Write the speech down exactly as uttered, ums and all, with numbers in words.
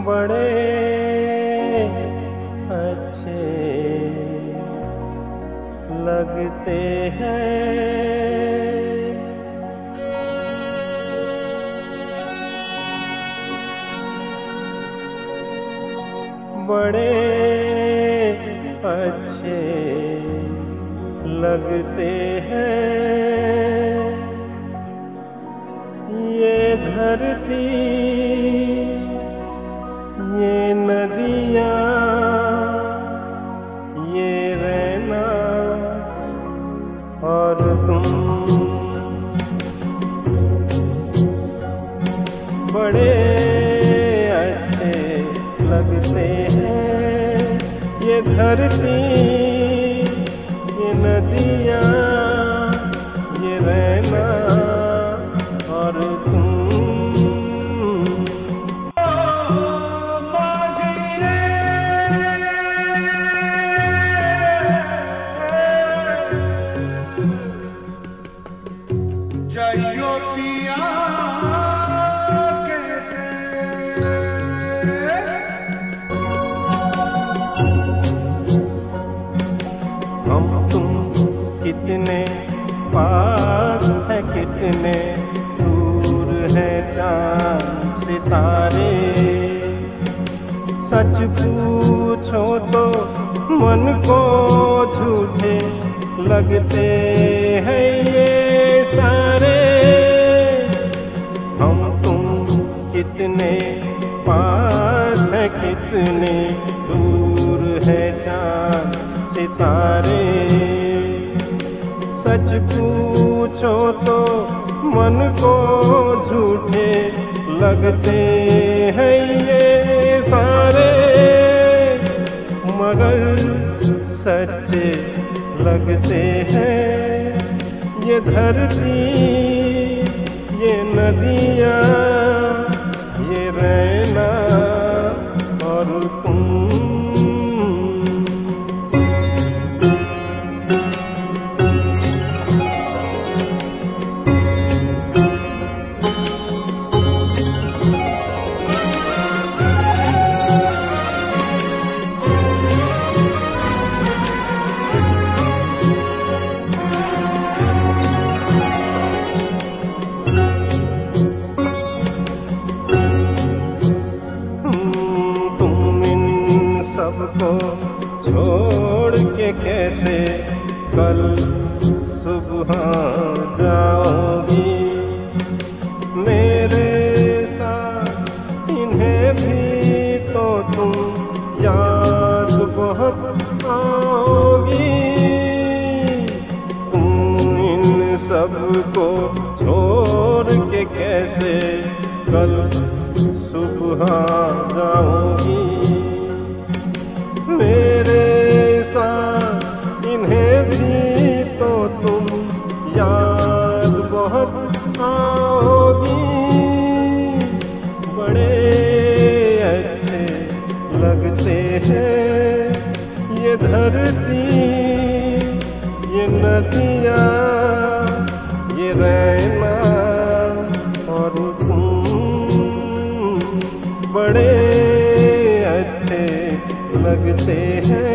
बड़े अच्छे लगते हैं। बड़े अच्छे लगते हैं ये धरती, ये नदियाँ, ये रहना और तुम। बड़े अच्छे लगते हैं ये धरती, ये नदियाँ, ये रहना और तुम। जाइयो पिया हम तुम कितने पास है, कितने दूर है चांद सितारे। सच पूछो तो मन को झूठे लगते हैं ये सारे। हम तुम कितने पास है, कितने दूर है चांद सितारे। सच पूछो तो मन को झूठे लगते हैं ये सारे, मगर सच्चे लगते हैं ये धरती, ये नदियाँ, ये रहना और तुम। सबको छोड़ के कैसे कल सुबह जाओगी मेरे साथ। इन्हें भी तो तुम याद बहुत आओगी। तुम इन सबको छोड़ के कैसे कल सुबह जाओगी मेरे साथ। इन्हें भी तो तुम याद बहुत आओगी। बड़े अच्छे लगते हैं ये धरती, ये नदियाँ, ये रहना और तुम। बड़े अच्छे लगते हैं